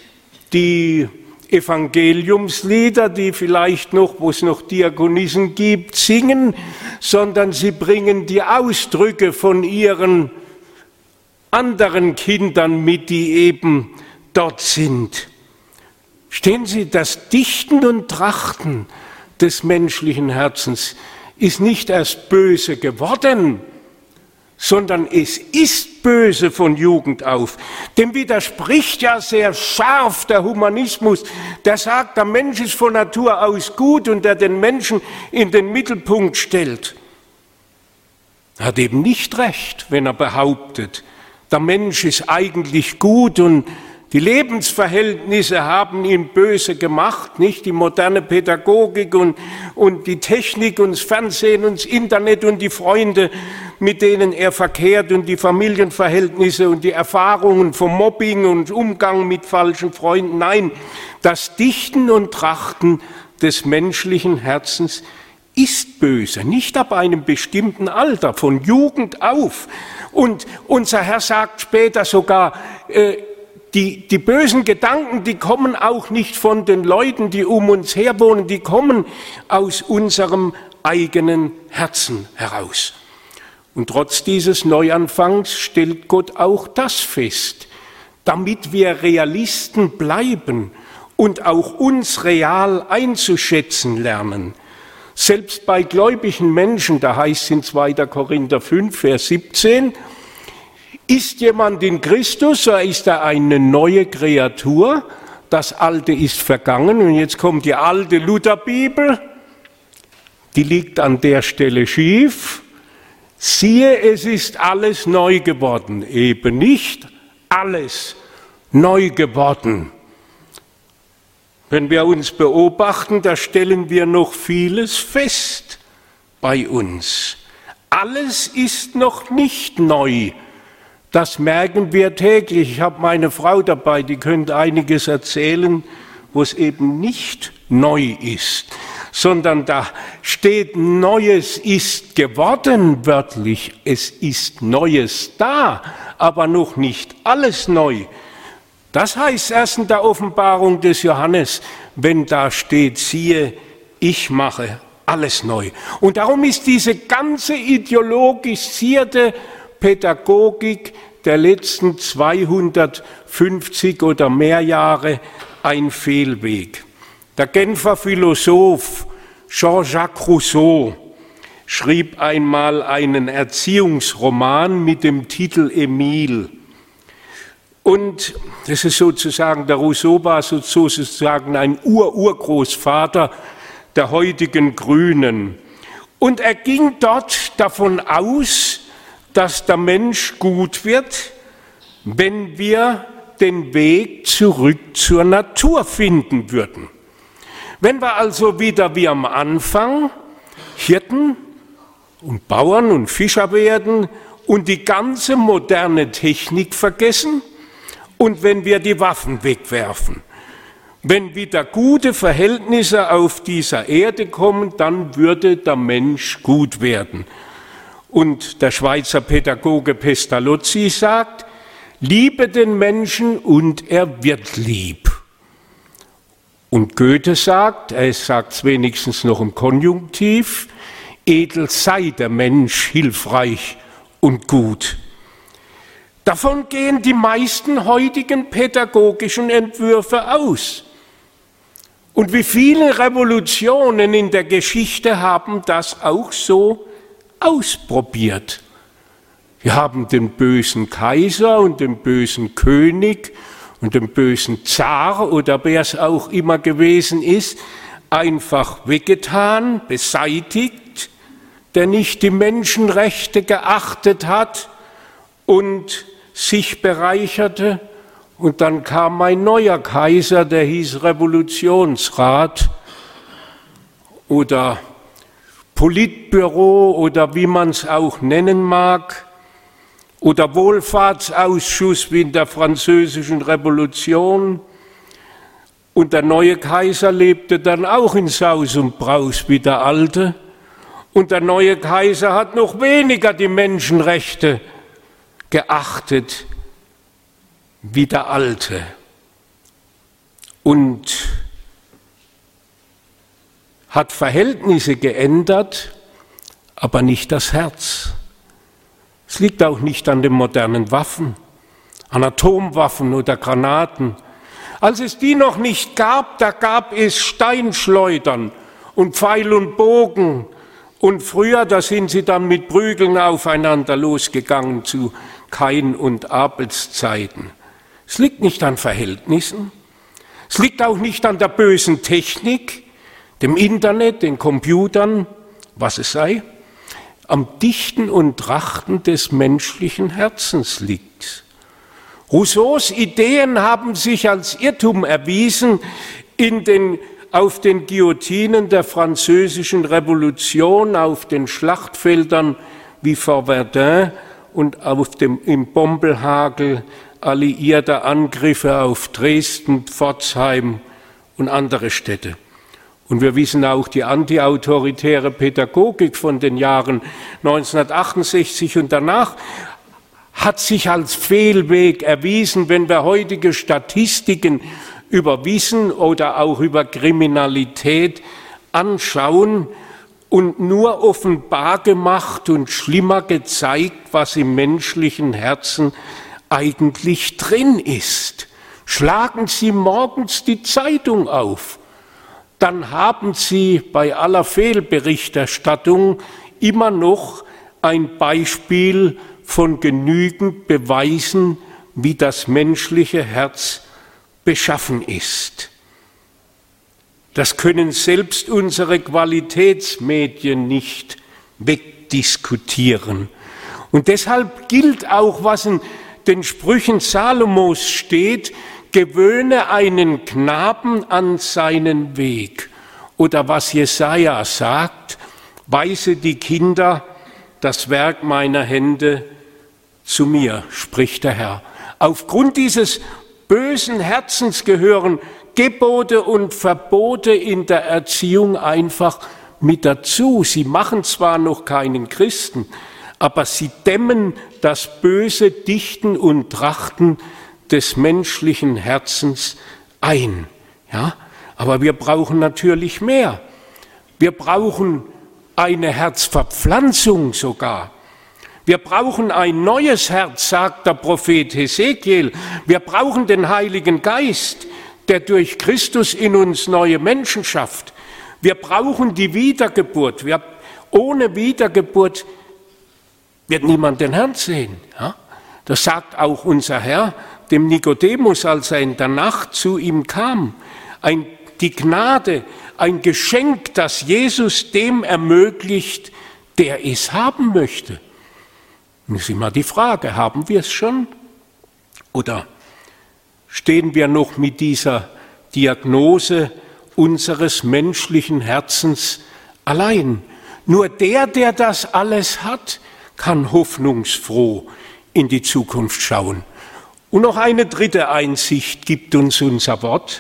Speaker 2: die Evangeliumslieder, die vielleicht noch, wo es noch Diakonissen gibt, singen, sondern sie bringen die Ausdrücke von ihren anderen Kindern mit, die eben dort sind. Stehen Sie, das Dichten und Trachten des menschlichen Herzens ist nicht erst böse geworden, sondern es ist böse von Jugend auf. Dem widerspricht ja sehr scharf der Humanismus, der sagt, der Mensch ist von Natur aus gut und der den Menschen in den Mittelpunkt stellt. Er hat eben nicht recht, wenn er behauptet, der Mensch ist eigentlich gut und die Lebensverhältnisse haben ihn böse gemacht, nicht? Die moderne Pädagogik und die Technik und das Fernsehen und das Internet und die Freunde, mit denen er verkehrt und die Familienverhältnisse und die Erfahrungen vom Mobbing und Umgang mit falschen Freunden. Nein, das Dichten und Trachten des menschlichen Herzens ist böse, nicht ab einem bestimmten Alter, von Jugend auf. Und unser Herr sagt später sogar, die bösen Gedanken, die kommen auch nicht von den Leuten, die um uns her wohnen, die kommen aus unserem eigenen Herzen heraus. Und trotz dieses Neuanfangs stellt Gott auch das fest, damit wir Realisten bleiben und auch uns real einzuschätzen lernen. Selbst bei gläubigen Menschen, da heißt es in 2. Korinther 5, Vers 17, ist jemand in Christus, so ist er eine neue Kreatur, das Alte ist vergangen. Und jetzt kommt die alte Lutherbibel, die liegt an der Stelle schief. Siehe, es ist alles neu geworden, eben nicht alles neu geworden. Wenn wir uns beobachten, da stellen wir noch vieles fest bei uns. Alles ist noch nicht neu. Das merken wir täglich. Ich habe meine Frau dabei, die könnte einiges erzählen, wo es eben nicht neu ist, sondern da steht, Neues ist geworden, wörtlich. Es ist Neues da, aber noch nicht alles neu. Das heißt erst in der Offenbarung des Johannes, wenn da steht, siehe, ich mache alles neu. Und darum ist diese ganze ideologisierte Pädagogik der letzten 250 oder mehr Jahre ein Fehlweg. Der Genfer Philosoph Jean-Jacques Rousseau schrieb einmal einen Erziehungsroman mit dem Titel Emile. Und das ist sozusagen, der Rousseau war sozusagen ein Urgroßvater der heutigen Grünen. Und er ging dort davon aus, dass der Mensch gut wird, wenn wir den Weg zurück zur Natur finden würden. Wenn wir also wieder wie am Anfang Hirten und Bauern und Fischer werden und die ganze moderne Technik vergessen und wenn wir die Waffen wegwerfen, wenn wieder gute Verhältnisse auf dieser Erde kommen, dann würde der Mensch gut werden. Und der Schweizer Pädagoge Pestalozzi sagt, liebe den Menschen und er wird lieb. Und Goethe sagt, er sagt es wenigstens noch im Konjunktiv, edel sei der Mensch hilfreich und gut. Davon gehen die meisten heutigen pädagogischen Entwürfe aus. Und wie viele Revolutionen in der Geschichte haben das auch so ausprobiert. Wir haben den bösen Kaiser und den bösen König und den bösen Zar oder wer es auch immer gewesen ist, einfach weggetan, beseitigt, der nicht die Menschenrechte geachtet hat und sich bereicherte. Und dann kam ein neuer Kaiser, der hieß Revolutionsrat oder Politbüro oder wie man es auch nennen mag, oder Wohlfahrtsausschuss wie in der Französischen Revolution. Und der neue Kaiser lebte dann auch in Saus und Braus wie der alte. Und der neue Kaiser hat noch weniger die Menschenrechte geachtet wie der alte. Und hat Verhältnisse geändert, aber nicht das Herz. Es liegt auch nicht an den modernen Waffen, an Atomwaffen oder Granaten. Als es die noch nicht gab, da gab es Steinschleudern und Pfeil und Bogen. Und früher, da sind sie dann mit Prügeln aufeinander losgegangen zu Kain und Abels Zeiten. Es liegt nicht an Verhältnissen. Es liegt auch nicht an der bösen Technik, dem Internet, den Computern, was es sei. Am Dichten und Trachten des menschlichen Herzens liegt. Rousseaus Ideen haben sich als Irrtum erwiesen auf den Guillotinen der Französischen Revolution, auf den Schlachtfeldern wie vor Verdun und im Bombelhagel alliierter Angriffe auf Dresden, Pforzheim und andere Städte. Und wir wissen auch, die antiautoritäre Pädagogik von den Jahren 1968 und danach hat sich als Fehlweg erwiesen, wenn wir heutige Statistiken über Wissen oder auch über Kriminalität anschauen und nur offenbar gemacht und schlimmer gezeigt, was im menschlichen Herzen eigentlich drin ist. Schlagen Sie morgens die Zeitung auf, dann haben Sie bei aller Fehlberichterstattung immer noch ein Beispiel von genügend Beweisen, wie das menschliche Herz beschaffen ist. Das können selbst unsere Qualitätsmedien nicht wegdiskutieren. Und deshalb gilt auch, was in den Sprüchen Salomos steht, gewöhne einen Knaben an seinen Weg. Oder was Jesaja sagt, weise die Kinder das Werk meiner Hände zu mir, spricht der Herr. Aufgrund dieses bösen Herzens gehören Gebote und Verbote in der Erziehung einfach mit dazu. Sie machen zwar noch keinen Christen, aber sie dämmen das böse Dichten und Trachten des menschlichen Herzens ein. Ja? Aber wir brauchen natürlich mehr. Wir brauchen eine Herzverpflanzung sogar. Wir brauchen ein neues Herz, sagt der Prophet Hesekiel. Wir brauchen den Heiligen Geist, der durch Christus in uns neue Menschen schafft. Wir brauchen die Wiedergeburt. Ohne Wiedergeburt wird niemand den Herrn sehen. Ja? Das sagt auch unser Herr dem Nikodemus, als er in der Nacht zu ihm kam. Die Gnade, ein Geschenk, das Jesus dem ermöglicht, der es haben möchte. Und es ist immer die Frage, haben wir es schon? Oder stehen wir noch mit dieser Diagnose unseres menschlichen Herzens allein? Nur der das alles hat, kann hoffnungsfroh in die Zukunft schauen. Und noch eine dritte Einsicht gibt uns unser Wort.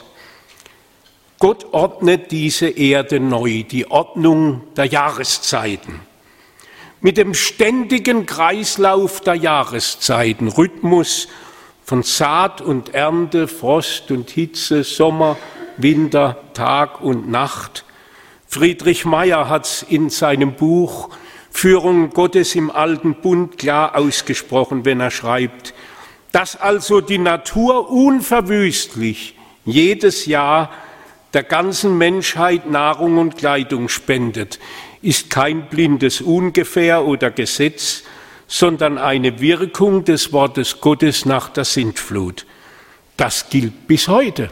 Speaker 2: Gott ordnet diese Erde neu, die Ordnung der Jahreszeiten. Mit dem ständigen Kreislauf der Jahreszeiten, Rhythmus von Saat und Ernte, Frost und Hitze, Sommer, Winter, Tag und Nacht. Friedrich Meyer hat es in seinem Buch Führung Gottes im Alten Bund klar ausgesprochen, wenn er schreibt, dass also die Natur unverwüstlich jedes Jahr der ganzen Menschheit Nahrung und Kleidung spendet, ist kein blindes Ungefähr oder Gesetz, sondern eine Wirkung des Wortes Gottes nach der Sintflut. Das gilt bis heute.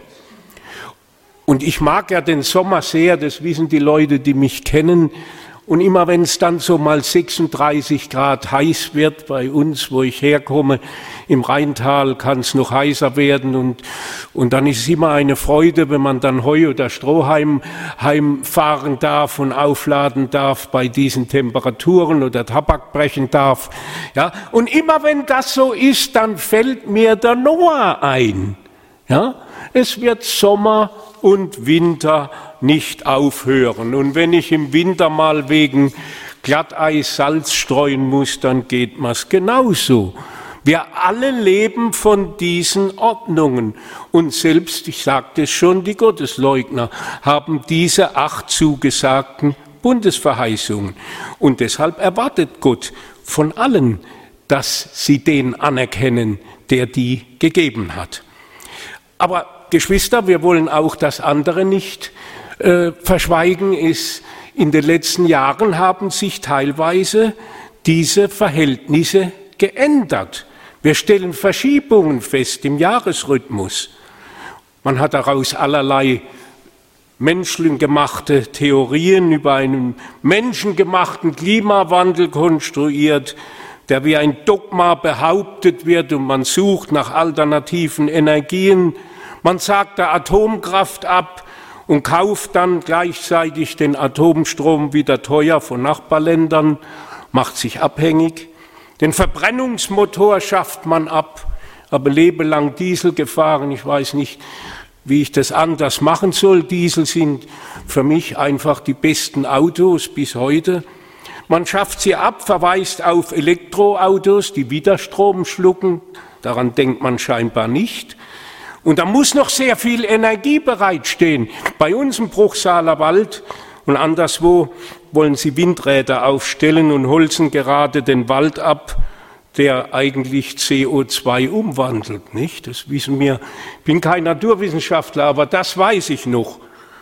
Speaker 2: Und ich mag ja den Sommer sehr, das wissen die Leute, die mich kennen. Und immer wenn es dann so mal 36 Grad heiß wird bei uns, wo ich herkomme, im Rheintal kann es noch heißer werden und dann ist es immer eine Freude, wenn man dann Heu oder Stroh heimfahren darf und aufladen darf bei diesen Temperaturen oder Tabak brechen darf. Ja? Und immer wenn das so ist, dann fällt mir der Noah ein. Ja? Es wird Sommer und Winter nicht aufhören. Und wenn ich im Winter mal wegen Glatteis Salz streuen muss, dann geht mir's genauso. Wir alle leben von diesen Ordnungen. Und selbst, ich sagte es schon, die Gottesleugner haben diese 8 zugesagten Bundesverheißungen. Und deshalb erwartet Gott von allen, dass sie den anerkennen, der die gegeben hat. Aber Geschwister, wir wollen auch das andere nicht verschweigen, ist, in den letzten Jahren haben sich teilweise diese Verhältnisse geändert. Wir stellen Verschiebungen fest im Jahresrhythmus. Man hat daraus allerlei menschengemachte Theorien über einen menschengemachten Klimawandel konstruiert, der wie ein Dogma behauptet wird und man sucht nach alternativen Energien. Man sagt der Atomkraft ab und kauft dann gleichzeitig den Atomstrom wieder teuer von Nachbarländern, macht sich abhängig. Den Verbrennungsmotor schafft man ab, aber lebelang Diesel gefahren. Ich weiß nicht, wie ich das anders machen soll. Diesel sind für mich einfach die besten Autos bis heute. Man schafft sie ab, verweist auf Elektroautos, die wieder Strom schlucken. Daran denkt man scheinbar nicht. Und da muss noch sehr viel Energie bereitstehen. Bei uns im Bruchsaler Wald und anderswo wollen sie Windräder aufstellen und holzen gerade den Wald ab, der eigentlich CO2 umwandelt, nicht? Das wissen wir. Ich bin kein Naturwissenschaftler, aber das weiß ich noch.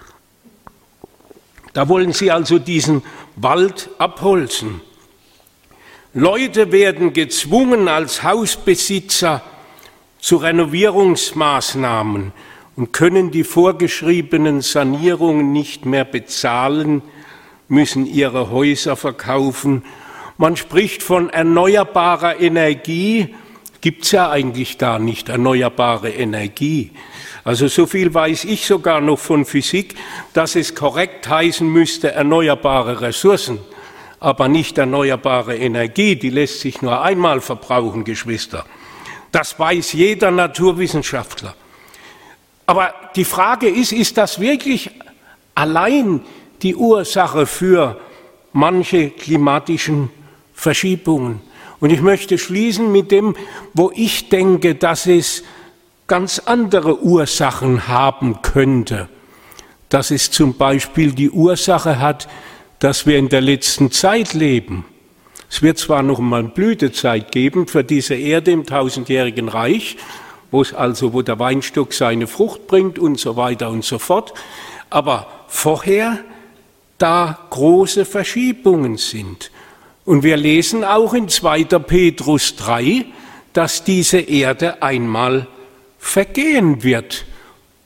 Speaker 2: Da wollen sie also diesen Wald abholzen. Leute werden gezwungen als Hausbesitzer zu Renovierungsmaßnahmen und können die vorgeschriebenen Sanierungen nicht mehr bezahlen, müssen ihre Häuser verkaufen. Man spricht von erneuerbarer Energie, gibt's ja eigentlich gar nicht, erneuerbare Energie. Also so viel weiß ich sogar noch von Physik, dass es korrekt heißen müsste, erneuerbare Ressourcen, aber nicht erneuerbare Energie, die lässt sich nur einmal verbrauchen, Geschwister. Das weiß jeder Naturwissenschaftler. Aber die Frage ist das wirklich allein die Ursache für manche klimatischen Verschiebungen? Und ich möchte schließen mit dem, wo ich denke, dass es ganz andere Ursachen haben könnte. Dass es zum Beispiel die Ursache hat, dass wir in der letzten Zeit leben. Es wird zwar noch mal eine Blütezeit geben für diese Erde im 1000-jährigen Reich, wo der Weinstock seine Frucht bringt und so weiter und so fort, aber vorher da große Verschiebungen sind. Und wir lesen auch in 2. Petrus 3, dass diese Erde einmal vergehen wird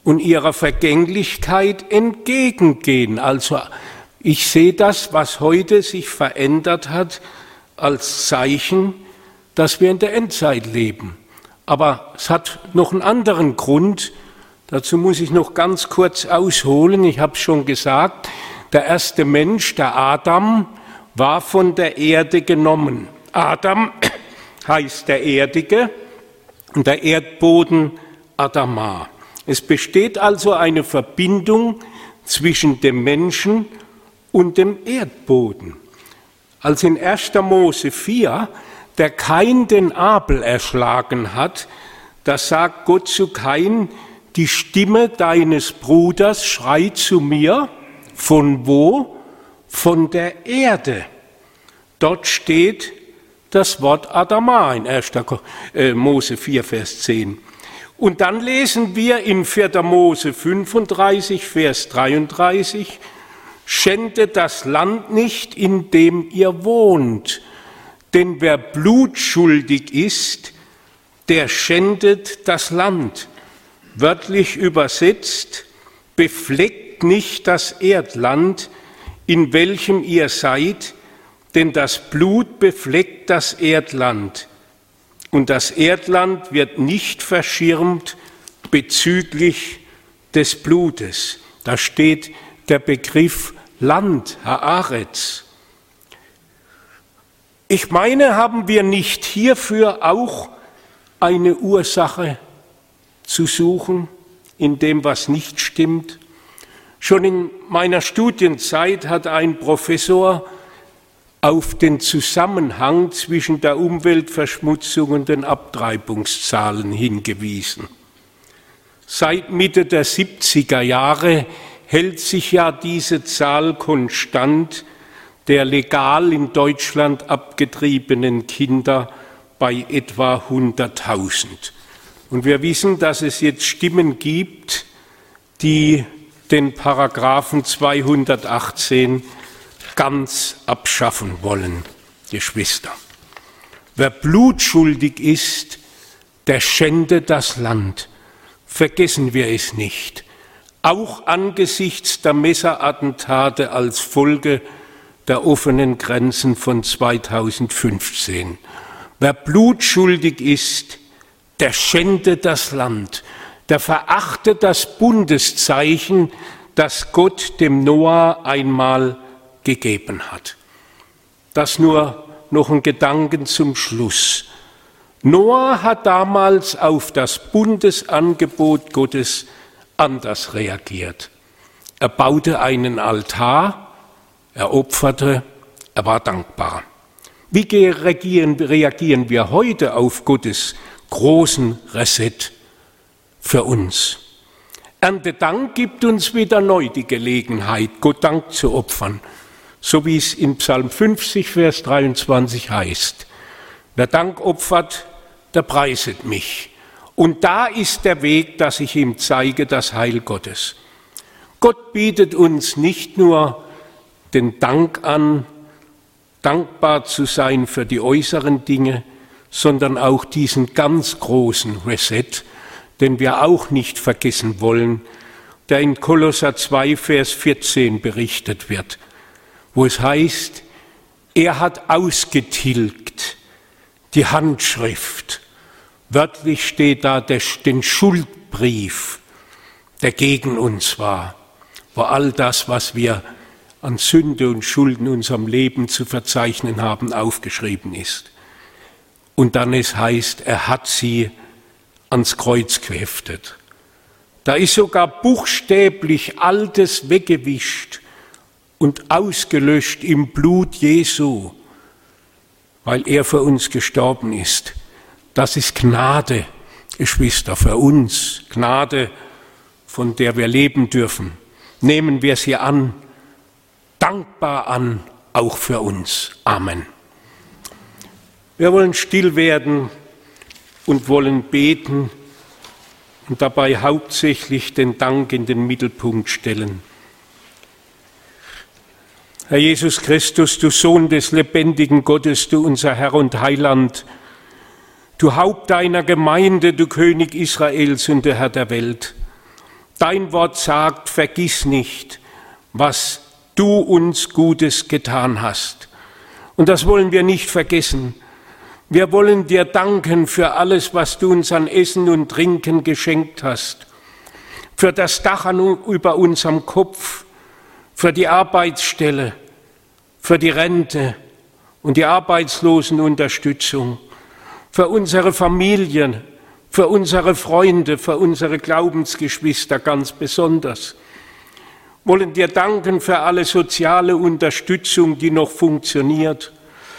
Speaker 2: und ihrer Vergänglichkeit entgegengehen. Also ich sehe das, was heute sich verändert hat, als Zeichen, dass wir in der Endzeit leben. Aber es hat noch einen anderen Grund. Dazu muss ich noch ganz kurz ausholen. Ich habe es schon gesagt, der erste Mensch, der Adam, war von der Erde genommen. Adam heißt der Erdige und der Erdboden Adama. Es besteht also eine Verbindung zwischen dem Menschen und dem Erdboden. Als in 1. Mose 4 der Kain den Abel erschlagen hat, da sagt Gott zu Kain: Die Stimme deines Bruders schreit zu mir. Von wo? Von der Erde. Dort steht das Wort Adama in 1. Mose 4, Vers 10. Und dann lesen wir in 4. Mose 35, Vers 33, schändet das Land nicht, in dem ihr wohnt, denn wer blutschuldig ist, der schändet das Land. Wörtlich übersetzt, befleckt nicht das Erdland, in welchem ihr seid, denn das Blut befleckt das Erdland. Und das Erdland wird nicht verschirmt bezüglich des Blutes. Da steht der Begriff Land, Haaretz. Ich meine, haben wir nicht hierfür auch eine Ursache zu suchen in dem, was nicht stimmt? Schon in meiner Studienzeit hat ein Professor auf den Zusammenhang zwischen der Umweltverschmutzung und den Abtreibungszahlen hingewiesen. Seit Mitte der 70er Jahre hält sich ja diese Zahl konstant der legal in Deutschland abgetriebenen Kinder bei etwa 100.000. Und wir wissen, dass es jetzt Stimmen gibt, die den Paragraphen 218 ganz abschaffen wollen, Geschwister. Wer blutschuldig ist, der schändet das Land. Vergessen wir es nicht. Auch angesichts der Messerattentate als Folge der offenen Grenzen von 2015. Wer blutschuldig ist, der schändet das Land, der verachtet das Bundeszeichen, das Gott dem Noah einmal gegeben hat. Das nur noch ein Gedanken zum Schluss. Noah hat damals auf das Bundesangebot Gottes anders reagiert. Er baute einen Altar, er opferte, er war dankbar. Wie reagieren wir heute auf Gottes großen Reset für uns? Erntedank gibt uns wieder neu die Gelegenheit, Gott Dank zu opfern, so wie es in Psalm 50, Vers 23 heißt. Wer Dank opfert, der preiset mich. Und da ist der Weg, dass ich ihm zeige, das Heil Gottes. Gott bietet uns nicht nur den Dank an, dankbar zu sein für die äußeren Dinge, sondern auch diesen ganz großen Reset, den wir auch nicht vergessen wollen, der in Kolosser 2, Vers 14 berichtet wird, wo es heißt, er hat ausgetilgt die Handschrift. Wörtlich steht da den Schuldbrief, der gegen uns war, wo all das, was wir an Sünde und Schuld in unserem Leben zu verzeichnen haben, aufgeschrieben ist. Und dann es heißt, er hat sie ans Kreuz geheftet. Da ist sogar buchstäblich Altes weggewischt und ausgelöscht im Blut Jesu, weil er für uns gestorben ist. Das ist Gnade, Geschwister, für uns. Gnade, von der wir leben dürfen. Nehmen wir sie an, dankbar an, auch für uns. Amen. Wir wollen still werden und wollen beten und dabei hauptsächlich den Dank in den Mittelpunkt stellen. Herr Jesus Christus, du Sohn des lebendigen Gottes, du unser Herr und Heiland, du Haupt deiner Gemeinde, du König Israels und der Herr der Welt. Dein Wort sagt, vergiss nicht, was du uns Gutes getan hast. Und das wollen wir nicht vergessen. Wir wollen dir danken für alles, was du uns an Essen und Trinken geschenkt hast. Für das Dach über unserem Kopf, für die Arbeitsstelle, für die Rente und die Arbeitslosenunterstützung, für unsere Familien, für unsere Freunde, für unsere Glaubensgeschwister ganz besonders. Wollen dir danken für alle soziale Unterstützung, die noch funktioniert.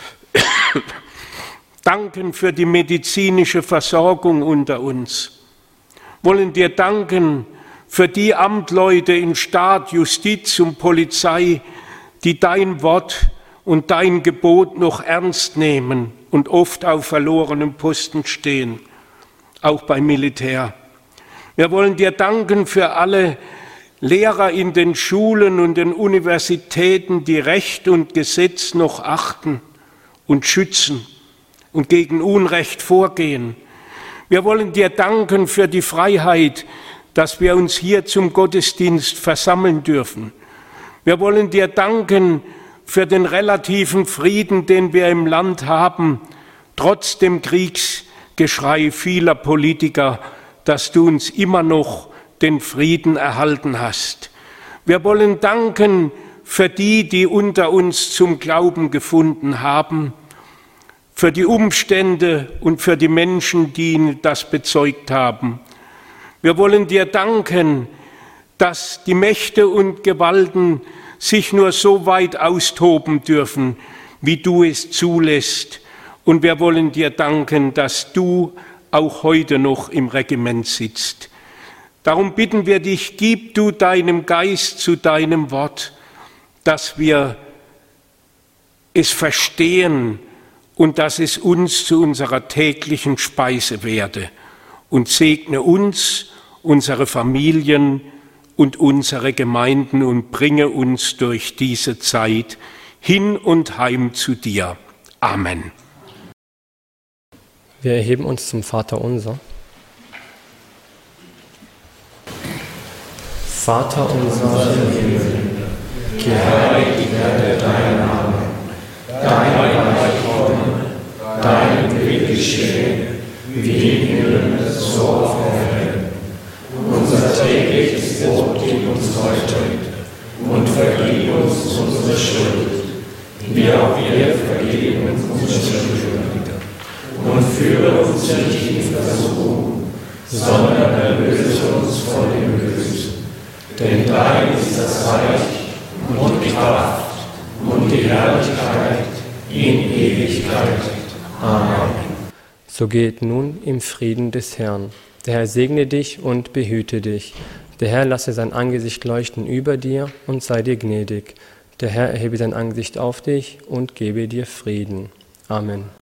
Speaker 2: Danken für die medizinische Versorgung unter uns. Wollen dir danken für die Amtleute in Staat, Justiz und Polizei, die dein Wort und dein Gebot noch ernst nehmen und oft auf verlorenen Posten stehen, auch beim Militär. Wir wollen dir danken für alle Lehrer in den Schulen und den Universitäten, die Recht und Gesetz noch achten und schützen und gegen Unrecht vorgehen. Wir wollen dir danken für die Freiheit, dass wir uns hier zum Gottesdienst versammeln dürfen. Wir wollen dir danken für den relativen Frieden, den wir im Land haben, trotz dem Kriegsgeschrei vieler Politiker, dass du uns immer noch den Frieden erhalten hast. Wir wollen danken für die, die unter uns zum Glauben gefunden haben, für die Umstände und für die Menschen, die ihnen das bezeugt haben. Wir wollen dir danken, dass die Mächte und Gewalten sich nur so weit austoben dürfen, wie du es zulässt. Und wir wollen dir danken, dass du auch heute noch im Regiment sitzt. Darum bitten wir dich, gib du deinem Geist zu deinem Wort, dass wir es verstehen und dass es uns zu unserer täglichen Speise werde. Und segne uns, unsere Familien und unsere Gemeinden und bringe uns durch diese Zeit hin und heim zu dir. Amen.
Speaker 1: Wir erheben uns zum Vaterunser. Vater unser im Himmel, geheiligt werde dein Name, dein Reich komme, dein Wille geschehe, wie im Himmel, so auf Erden. Unser tägliches Brot gib uns heute und vergib uns unsere Schuld, wie auch wir vergeben unseren Schuldigern. Und führe uns nicht in Versuchung, sondern erlöse uns von dem Bösen. Denn dein ist das Reich und die Kraft und die Herrlichkeit in Ewigkeit. Amen. So geht nun im Frieden des Herrn. Der Herr segne dich und behüte dich. Der Herr lasse sein Angesicht leuchten über dir und sei dir gnädig. Der Herr erhebe sein Angesicht auf dich und gebe dir Frieden. Amen.